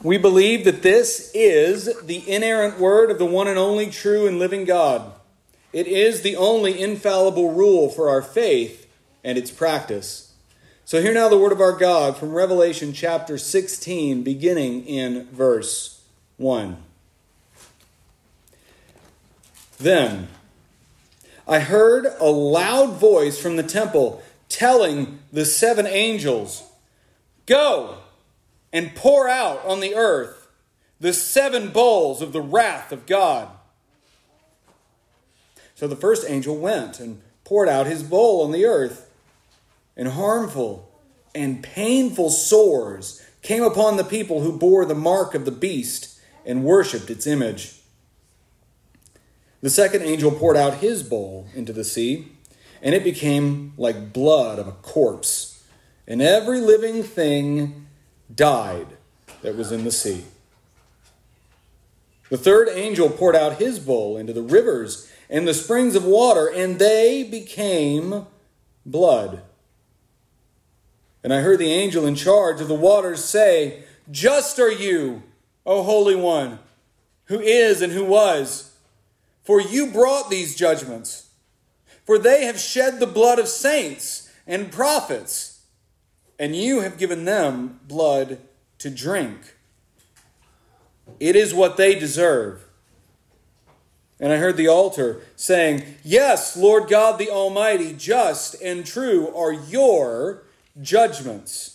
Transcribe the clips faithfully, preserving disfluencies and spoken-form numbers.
We believe that this is the inerrant word of the one and only true and living God. It is the only infallible rule for our faith and its practice. So hear now the word of our God from Revelation chapter sixteen, beginning in verse one. Then I heard a loud voice from the temple telling the seven angels, "Go and pour out on the earth the seven bowls of the wrath of God." So the first angel went and poured out his bowl on the earth, and harmful and painful sores came upon the people who bore the mark of the beast and worshipped its image. The second angel poured out his bowl into the sea, and it became like blood of a corpse, and every living thing died that was in the sea. The third angel poured out his bowl into the rivers and the springs of water, and they became blood. And I heard the angel in charge of the waters say, "Just are you, O Holy One, who is and who was, for you brought these judgments. For they have shed the blood of saints and prophets, and you have given them blood to drink. It is what they deserve." And I heard the altar saying, "Yes, Lord God the Almighty, just and true are your judgments."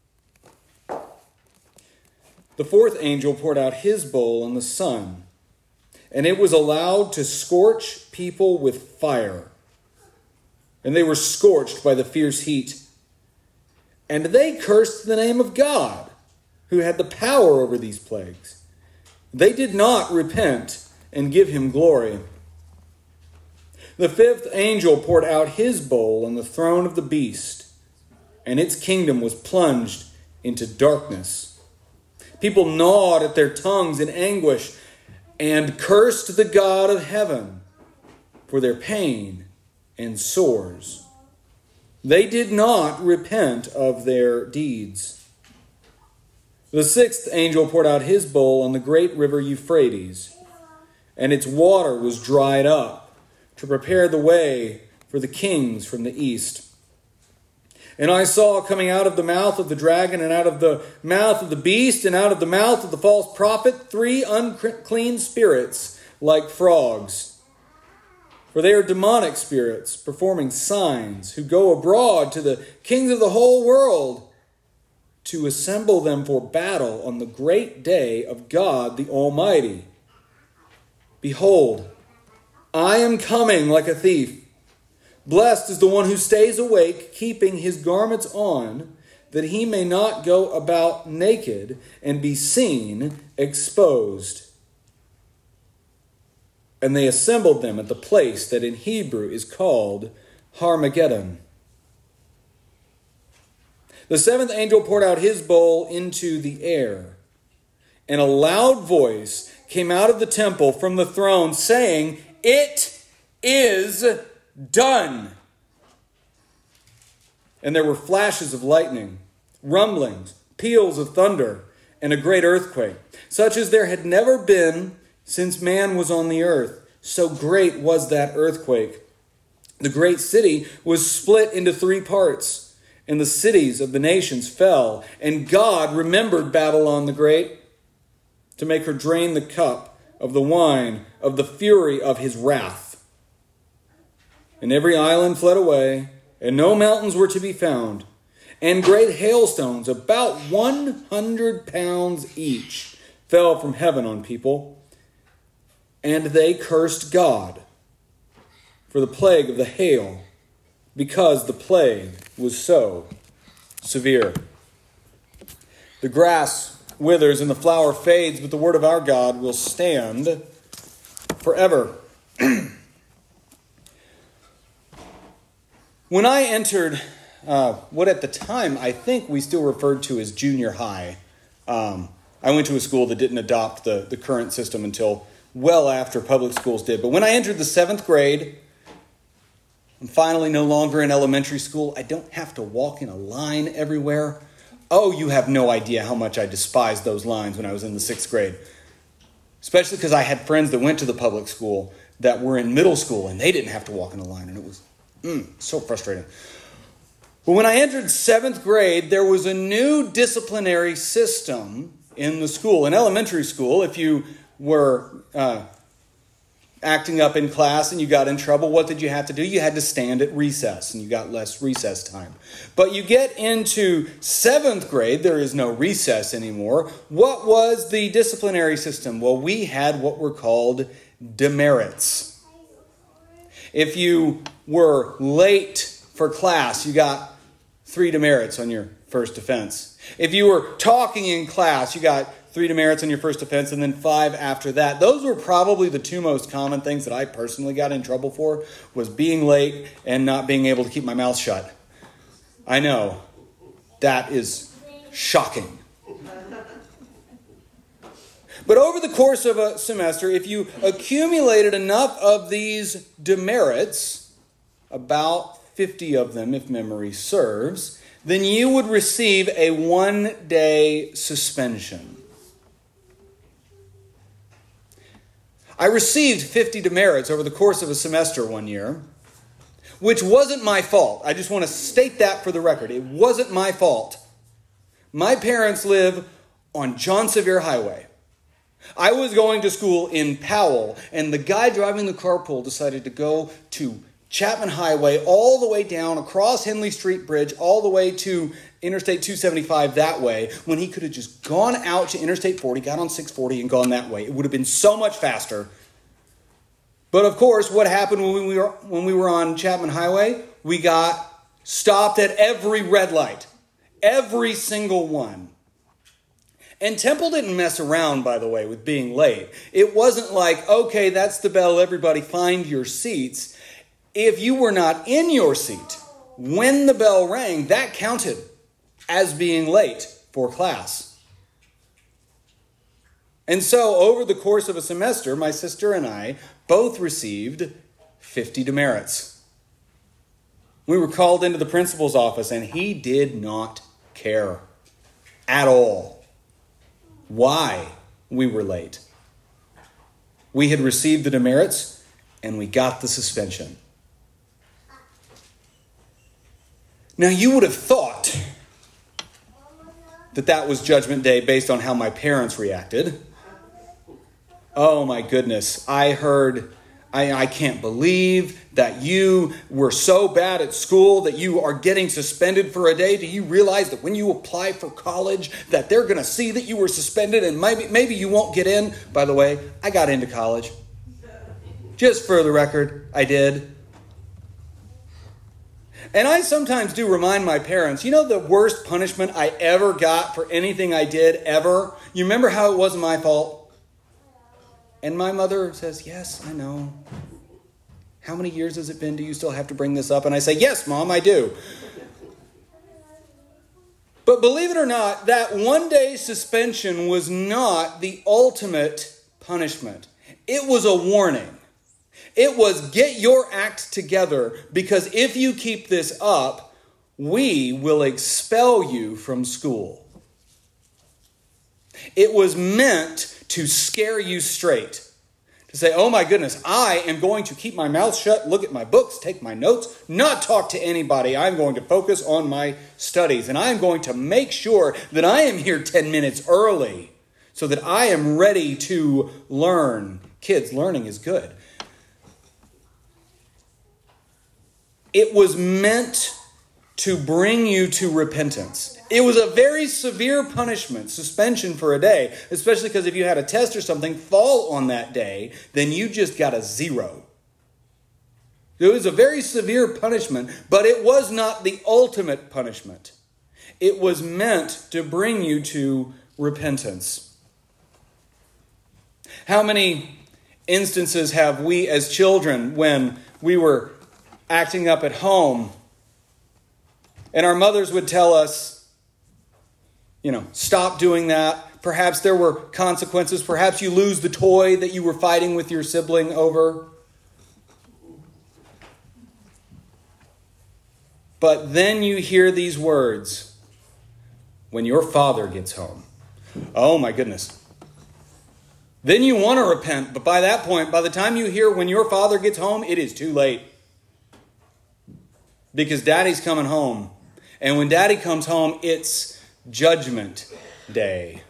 The fourth angel poured out his bowl on the sun, and it was allowed to scorch people with fire. And they were scorched by the fierce heat. And they cursed the name of God, who had the power over these plagues. They did not repent and give him glory. The fifth angel poured out his bowl on the throne of the beast, and its kingdom was plunged into darkness. People gnawed at their tongues in anguish and cursed the God of heaven for their pain and sores. They did not repent of their deeds. The sixth angel poured out his bowl on the great river Euphrates, and its water was dried up to prepare the way for the kings from the east. And I saw coming out of the mouth of the dragon, and out of the mouth of the beast, and out of the mouth of the false prophet, three unclean spirits like frogs. For they are demonic spirits, performing signs, who go abroad to the kings of the whole world to assemble them for battle on the great day of God the Almighty. Behold, I am coming like a thief. Blessed is the one who stays awake, keeping his garments on, that he may not go about naked and be seen exposed. And they assembled them at the place that in Hebrew is called Armageddon. The seventh angel poured out his bowl into the air, and a loud voice came out of the temple from the throne, saying, "It is done." And there were flashes of lightning, rumblings, peals of thunder, and a great earthquake, such as there had never been since man was on the earth. So great was that earthquake. The great city was split into three parts, and the cities of the nations fell. And God remembered Babylon the Great to make her drain the cup of the wine of the fury of his wrath. And every island fled away, and no mountains were to be found. And great hailstones, about one hundred pounds each, fell from heaven on people. And they cursed God for the plague of the hail, because the plague was so severe. The grass withers and the flower fades, but the word of our God will stand forever. When I entered uh, what at the time I think we still referred to as junior high, um, I went to a school that didn't adopt the, the current system until well after public schools did. But when I entered the seventh grade, I'm finally no longer in elementary school. I don't have to walk in a line everywhere. Oh, you have no idea how much I despised those lines when I was in the sixth grade. Especially because I had friends that went to the public school that were in middle school and they didn't have to walk in a line. And it was mm, so frustrating. But when I entered seventh grade, there was a new disciplinary system in the school. In elementary school, if you were uh, acting up in class and you got in trouble, what did you have to do? You had to stand at recess and you got less recess time. But you get into seventh grade, there is no recess anymore. What was the disciplinary system? Well, we had what were called demerits. If you were late for class, you got three demerits on your first offense. If you were talking in class, you got three demerits on your first offense, and then five after that. Those were probably the two most common things that I personally got in trouble for, was being late and not being able to keep my mouth shut. I know, that is shocking. But over the course of a semester, if you accumulated enough of these demerits, about fifty of them if memory serves, then you would receive a one-day suspension. I received fifty demerits over the course of a semester one year, which wasn't my fault. I just want to state that for the record. It wasn't my fault. My parents live on John Sevier Highway. I was going to school in Powell, and the guy driving the carpool decided to go to Chapman Highway all the way down across Henley Street Bridge, all the way to Interstate two seventy-five that way, when he could have just gone out to Interstate forty, got on six forty, and gone that way. It would have been so much faster. But of course, what happened when we were when we were on Chapman Highway? We got stopped at every red light. Every single one. And Temple didn't mess around, by the way, with being late. It wasn't like, okay, that's the bell, everybody find your seats. If you were not in your seat when the bell rang, that counted as being late for class. And so over the course of a semester, my sister and I both received fifty demerits. We were called into the principal's office, and he did not care at all why we were late. We had received the demerits, and we got the suspension. Now, you would have thought that that was Judgment Day based on how my parents reacted. Oh my goodness, I heard, I, I can't believe that you were so bad at school that you are getting suspended for a day. Do you realize that when you apply for college that they're going to see that you were suspended and maybe, maybe you won't get in? By the way, I got into college. Just for the record, I did. And I sometimes do remind my parents, you know the worst punishment I ever got for anything I did ever? You remember how it wasn't my fault? And my mother says, yes, I know. How many years has it been? Do you still have to bring this up? And I say, yes, Mom, I do. But believe it or not, that one-day suspension was not the ultimate punishment. It was a warning. It was get your act together, because if you keep this up, we will expel you from school. It was meant to scare you straight. To say, oh my goodness, I am going to keep my mouth shut, look at my books, take my notes, not talk to anybody. I'm going to focus on my studies. And I'm going to make sure that I am here ten minutes early so that I am ready to learn. Kids, learning is good. It was meant to bring you to repentance. It was a very severe punishment, suspension for a day, especially because if you had a test or something fall on that day, then you just got a zero. It was a very severe punishment, but it was not the ultimate punishment. It was meant to bring you to repentance. How many instances have we as children when we were acting up at home and our mothers would tell us, you know, stop doing that. Perhaps there were consequences. Perhaps you lose the toy that you were fighting with your sibling over. But then you hear these words, when your Father gets home. Oh my goodness. Then you want to repent, but by that point, by the time you hear when your Father gets home, it is too late. Because Daddy's coming home. And when Daddy comes home, it's Judgment Day.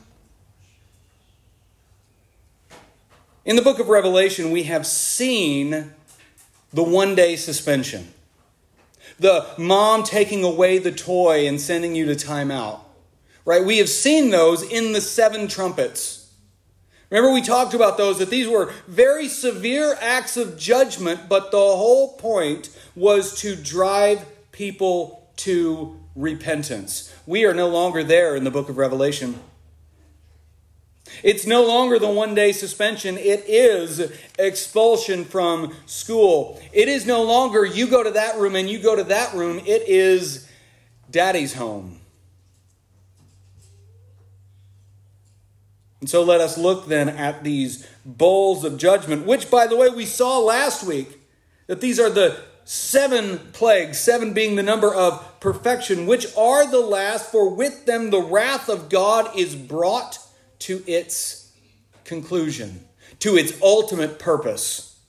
In the book of Revelation, we have seen the one-day suspension. The mom taking away the toy and sending you to timeout. Right? We have seen those in the seven trumpets. Remember we talked about those, that these were very severe acts of judgment, but the whole point was to drive people to repentance. We are no longer there in the book of Revelation. It's no longer the one-day suspension. It is expulsion from school. It is no longer you go to that room and you go to that room. It is Daddy's home. And so let us look then at these bowls of judgment, which, by the way, we saw last week, that these are the seven plagues, seven being the number of perfection, which are the last, for with them the wrath of God is brought to its conclusion, to its ultimate purpose.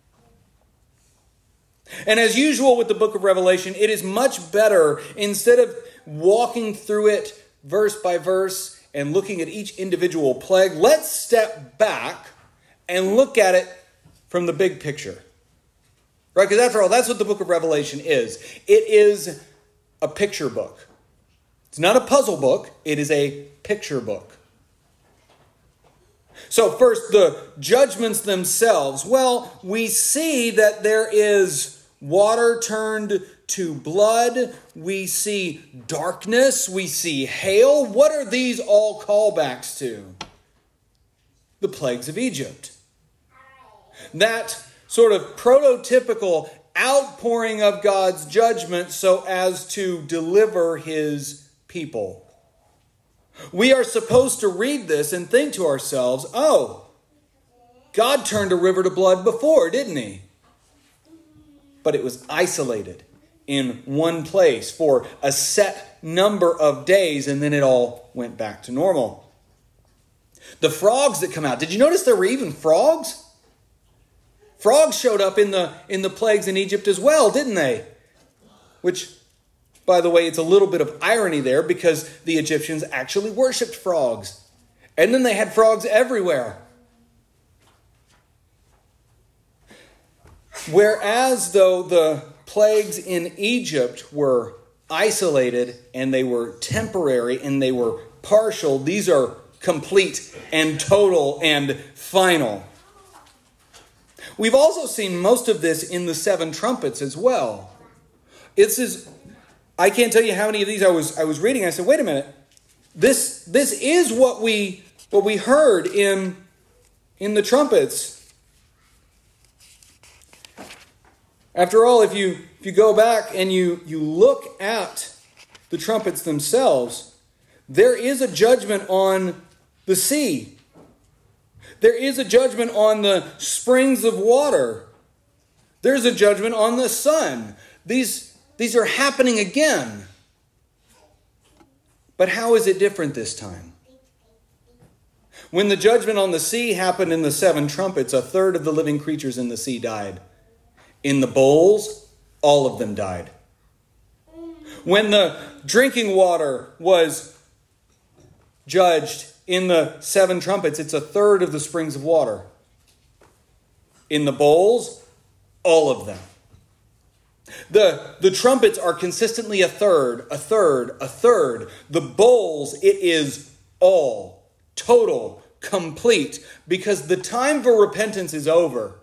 And as usual with the book of Revelation, it is much better, instead of walking through it verse by verse and looking at each individual plague, let's step back and look at it from the big picture. Right? Because after all, that's what the book of Revelation is. It is a picture book. It's not a puzzle book. It is a picture book. So first, the judgments themselves. Well, we see that there is water turned to blood. We see darkness. We see hail. What are these all callbacks to? The plagues of Egypt. That sort of prototypical outpouring of God's judgment so as to deliver his people. We are supposed to read this and think to ourselves, oh, God turned a river to blood before, didn't he? But it was isolated in one place for a set number of days, and then it all went back to normal. The frogs that come out, did you notice there were even frogs? Frogs showed up in the in the plagues in Egypt as well, didn't they? Which, by the way, it's a little bit of irony there, because the Egyptians actually worshipped frogs. And then they had frogs everywhere. Whereas, though, the plagues in Egypt were isolated and they were temporary and they were partial, these are complete and total and final. We've also seen most of this in the seven trumpets as well. It's is, I can't tell you how many of these I was I was reading. I said, wait a minute, this this is what we what we heard in in the trumpets. After all, if you if you go back and you, you look at the trumpets themselves, there is a judgment on the sea. There is a judgment on the springs of water. There's a judgment on the sun. These, these are happening again. But how is it different this time? When the judgment on the sea happened in the seven trumpets, a third of the living creatures in the sea died. In the bowls, all of them died. When the drinking water was judged in the seven trumpets, it's a third of the springs of water. In the bowls, all of them. The, the trumpets are consistently a third, a third, a third. The bowls, it is all, total, complete, because the time for repentance is over.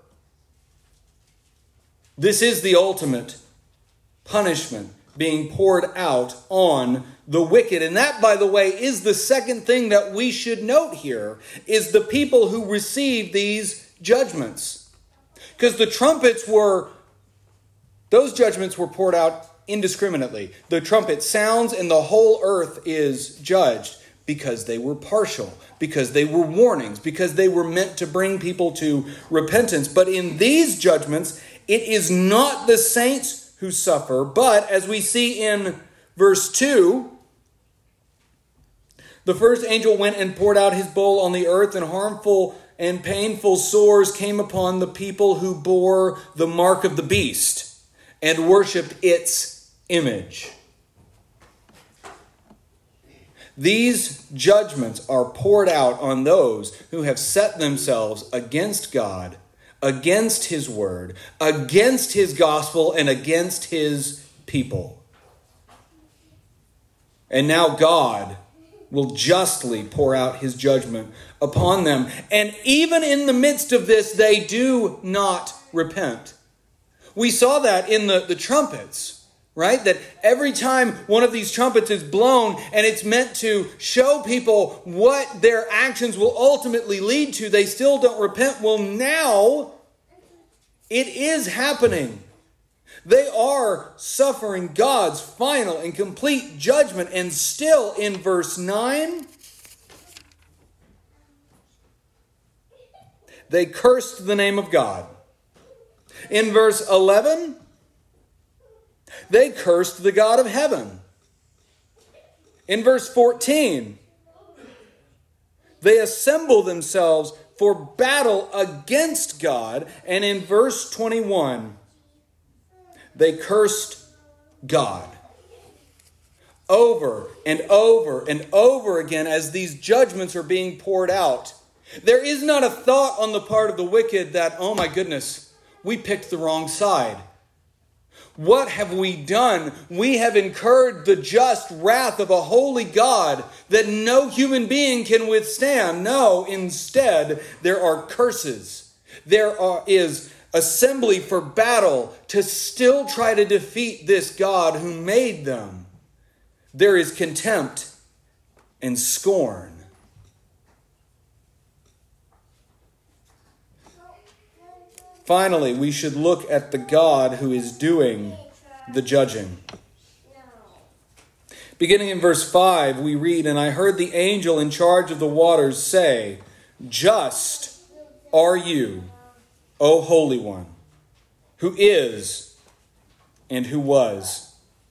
This is the ultimate punishment being poured out on the wicked. And that, by the way, is the second thing that we should note here, is the people who receive these judgments. Because the trumpets were, those judgments were poured out indiscriminately. The trumpet sounds and the whole earth is judged because they were partial, because they were warnings, because they were meant to bring people to repentance. But in these judgments, it is not the saints who suffer, but as we see in verse two, The first angel went and poured out his bowl on the earth, and harmful and painful sores came upon the people who bore the mark of the beast and worshipped its image. These judgments are poured out on those who have set themselves against God, against his word, against his gospel, and against his people. And now God will justly pour out his judgment upon them. And even in the midst of this, they do not repent. We saw that in the, the trumpets, right? That every time one of these trumpets is blown and it's meant to show people what their actions will ultimately lead to, they still don't repent. Well, now it is happening. They are suffering God's final and complete judgment. And still in verse nine, they cursed the name of God. In verse eleven, they cursed the God of heaven. In verse fourteen, they assemble themselves for battle against God. And in verse twenty-one, they cursed God. Over and over and over again as these judgments are being poured out, there is not a thought on the part of the wicked that, oh my goodness, we picked the wrong side. What have we done? We have incurred the just wrath of a holy God that no human being can withstand. No, instead, there are curses. There are, is assembly for battle to still try to defeat this God who made them. There is contempt and scorn. Finally, we should look at the God who is doing the judging. Beginning in verse five, we read, "And I heard the angel in charge of the waters say, 'Just are you, O Holy One, who is and who was.'"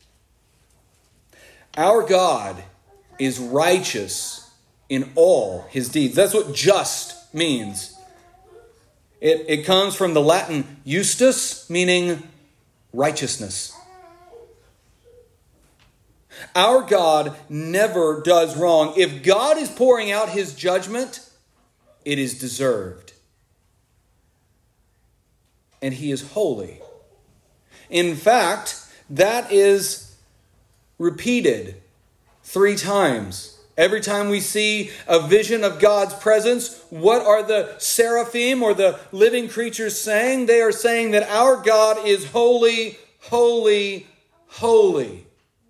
Our God is righteous in all his deeds. That's what just means. It, it comes from the Latin justus, meaning righteousness. Our God never does wrong. If God is pouring out his judgment, it is deserved. And he is holy. In fact, that is repeated three times. Every time we see a vision of God's presence, what are the seraphim or the living creatures saying? They are saying that our God is holy, holy, holy.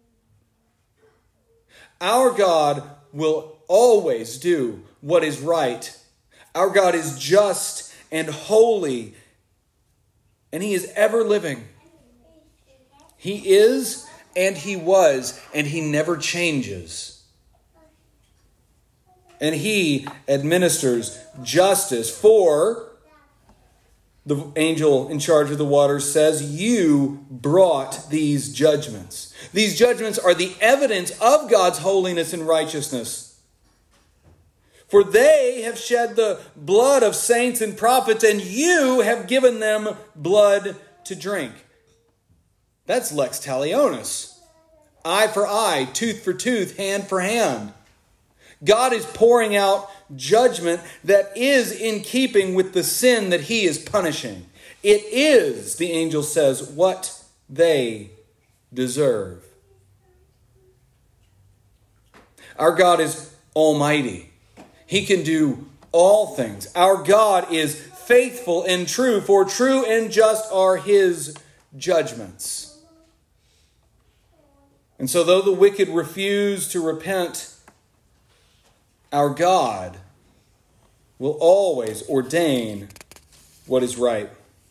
Our God will always do what is right. Our God is just and holy, and he is ever living. He is and he was, and he never changes. And he administers justice. For, the angel in charge of the waters says, "You brought these judgments." These judgments are the evidence of God's holiness and righteousness. "For they have shed the blood of saints and prophets, and you have given them blood to drink." That's lex talionis. Eye for eye, tooth for tooth, hand for hand. God is pouring out judgment that is in keeping with the sin that he is punishing. It is, the angel says, what they deserve. Our God is almighty. He can do all things. Our God is faithful and true, for true and just are his judgments. And so though the wicked refuse to repent, our God will always ordain what is right.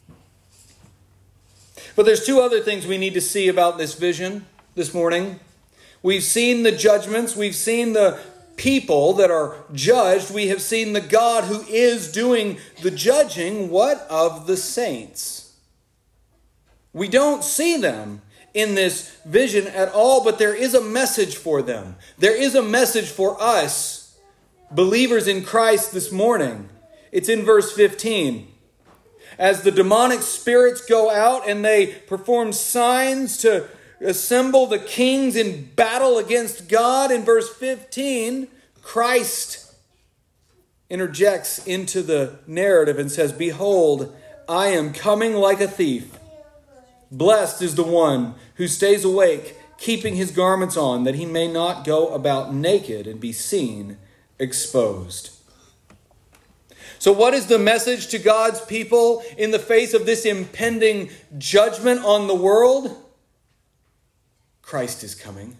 But there's two other things we need to see about this vision this morning. We've seen the judgments. We've seen the people that are judged. We have seen the God who is doing the judging. What of the saints? We don't see them in this vision at all, but there is a message for them. There is a message for us, believers in Christ this morning. It's in verse fifteen. As the demonic spirits go out and they perform signs to assemble the kings in battle against God, in verse fifteen, Christ interjects into the narrative and says, "Behold, I am coming like a thief. Blessed is the one who stays awake, keeping his garments on, that he may not go about naked and be seen exposed." So what is the message to God's people in the face of this impending judgment on the world? Christ is coming.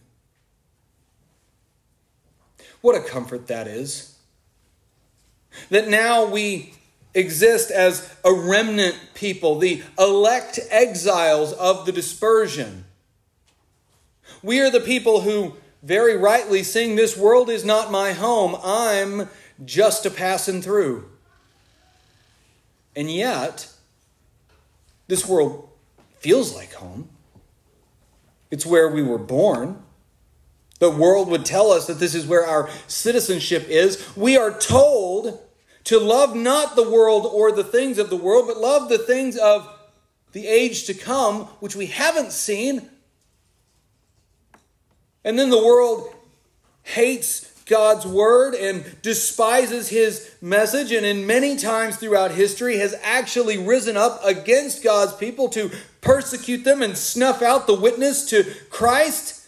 What a comfort that is. That now we exist as a remnant people, the elect exiles of the dispersion. We are the people who very rightly sing, "This world is not my home, I'm just a passing through." And yet, this world feels like home. It's where we were born. The world would tell us that this is where our citizenship is. We are told to love not the world or the things of the world, but love the things of the age to come, which we haven't seen. And then the world hates God's word and despises his message, and in many times throughout history has actually risen up against God's people to persecute them and snuff out the witness to Christ.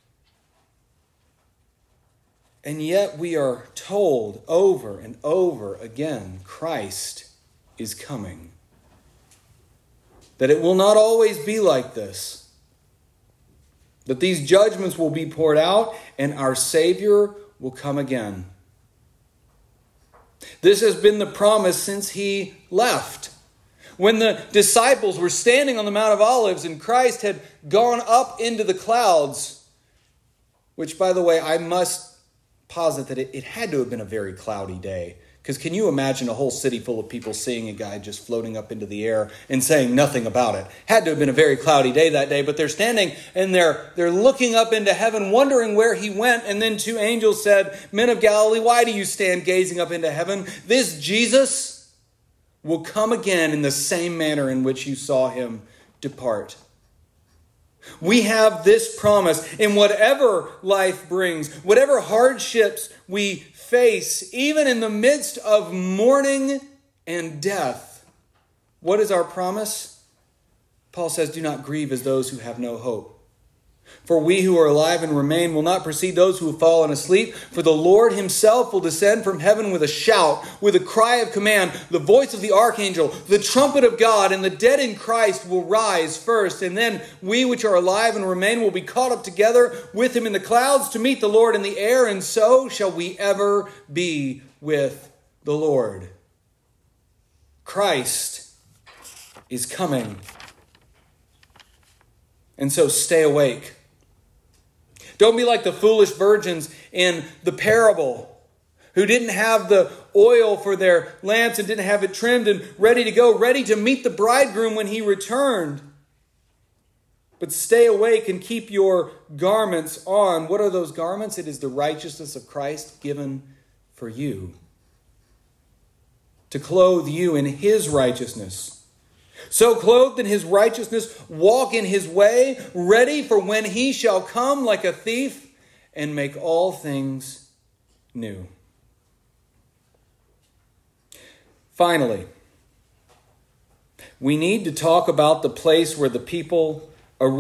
And yet we are told over and over again, Christ is coming. That it will not always be like this. That these judgments will be poured out and our Savior will come again. This has been the promise since he left. When the disciples were standing on the Mount of Olives and Christ had gone up into the clouds, which, by the way, I must posit that it, it had to have been a very cloudy day. Because can you imagine a whole city full of people seeing a guy just floating up into the air and saying nothing about it? Had to have been a very cloudy day that day, but they're standing and they're, they're looking up into heaven, wondering where he went. And then two angels said, "Men of Galilee, why do you stand gazing up into heaven? This Jesus will come again in the same manner in which you saw him depart." We have this promise in whatever life brings, whatever hardships we face, even in the midst of mourning and death. What is our promise? Paul says, "Do not grieve as those who have no hope. For we who are alive and remain will not precede those who have fallen asleep. For the Lord himself will descend from heaven with a shout, with a cry of command, the voice of the archangel, the trumpet of God, and the dead in Christ will rise first. And then we which are alive and remain will be caught up together with him in the clouds to meet the Lord in the air, and so shall we ever be with the Lord." Christ is coming. And so stay awake. Don't be like the foolish virgins in the parable who didn't have the oil for their lamps and didn't have it trimmed and ready to go, ready to meet the bridegroom when he returned. But stay awake and keep your garments on. What are those garments? It is the righteousness of Christ given for you, to clothe you in his righteousness. So clothed in his righteousness, walk in his way, ready for when he shall come like a thief and make all things new. Finally, we need to talk about the place where the people